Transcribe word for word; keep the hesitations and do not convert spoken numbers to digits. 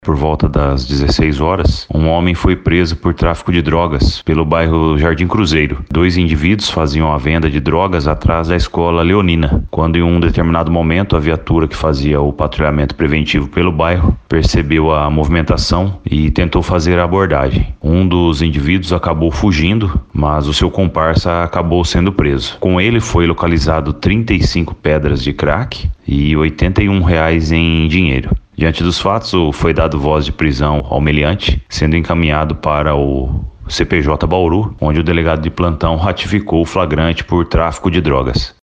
Por volta das dezesseis horas, um homem foi preso por tráfico de drogas pelo bairro Jardim Cruzeiro. Dois indivíduos faziam a venda de drogas atrás da escola Leonina, quando em um determinado momento a viatura que fazia o patrulhamento preventivo pelo bairro percebeu a movimentação e tentou fazer a abordagem. Um dos indivíduos acabou fugindo, mas o seu comparsa acabou sendo preso. Com ele foi localizado trinta e cinco pedras de crack e oitenta e um reais em dinheiro. Diante dos fatos, foi dado voz de prisão ao meliante, sendo encaminhado para o C P J Bauru, onde o delegado de plantão ratificou o flagrante por tráfico de drogas.